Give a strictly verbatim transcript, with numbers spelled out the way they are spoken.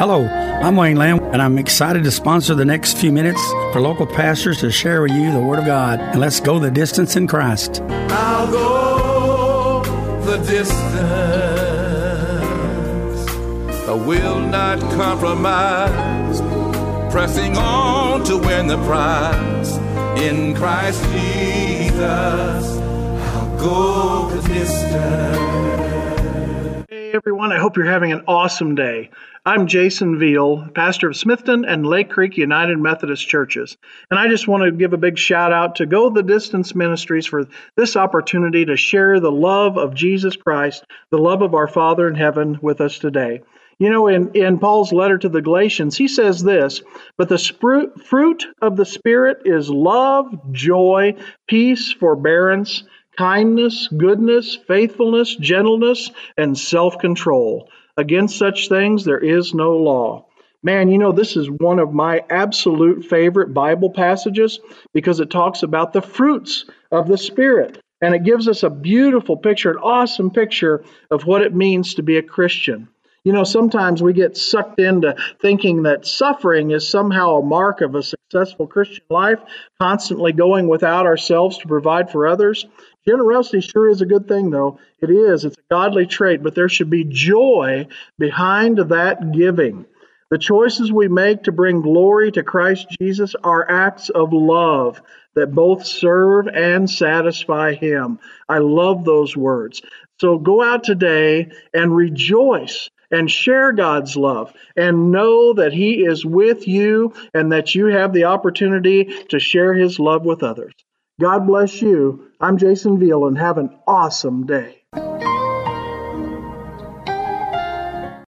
Hello, I'm Wayne Lamb, and I'm excited to sponsor the next few minutes for local pastors to share with you the Word of God. And let's go the distance in Christ. I'll go the distance. I will not compromise. Pressing on to win the prize. In Christ Jesus, I'll go the distance. Hey everyone, I hope you're having an awesome day. I'm Jason Veal, pastor of Smithton and Lake Creek United Methodist Churches. And I just want to give a big shout out to Go the Distance Ministries for this opportunity to share the love of Jesus Christ, the love of our Father in heaven with us today. You know, in, in Paul's letter to the Galatians, he says this, but the spru- fruit of the Spirit is love, joy, peace, forbearance, kindness, goodness, faithfulness, gentleness, and self-control. Against such things there is no law. Man, you know, this is one of my absolute favorite Bible passages because it talks about the fruits of the Spirit. And it gives us a beautiful picture, an awesome picture of what it means to be a Christian. You know, sometimes we get sucked into thinking that suffering is somehow a mark of a successful Christian life, constantly going without ourselves to provide for others. Generosity sure is a good thing, though. It is. It's a godly trait, but there should be joy behind that giving. The choices we make to bring glory to Christ Jesus are acts of love that both serve and satisfy Him. I love those words. So go out today and rejoice and share God's love and know that He is with you and that you have the opportunity to share His love with others. God bless you. I'm Jason Veal, and have an awesome day.